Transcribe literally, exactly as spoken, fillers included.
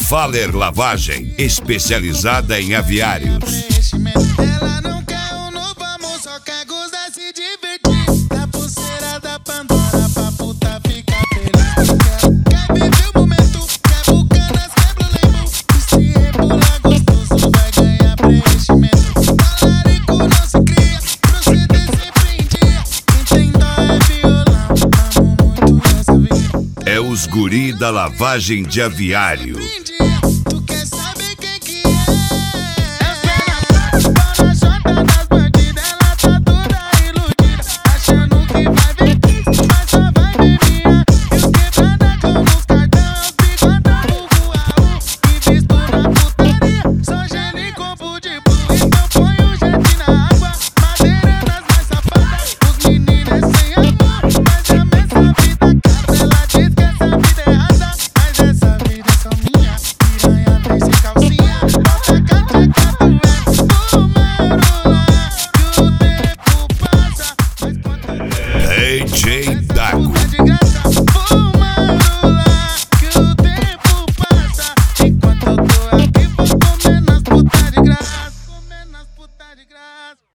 Valer Lavagem, especializada em aviários. Ela não quer um novo amor, só quer gozar, se divertir. Da pulseira da Pandora pra puta ficar feliz. Quer viver o momento, quer bucanas, quer Blue Label. E se rebolar gostoso vai ganhar preenchimento. Talarico não se cria, proceder sempre em dia. Quem tem dó é violão, amo muito essa vida. É os guri da lavagem de aviário.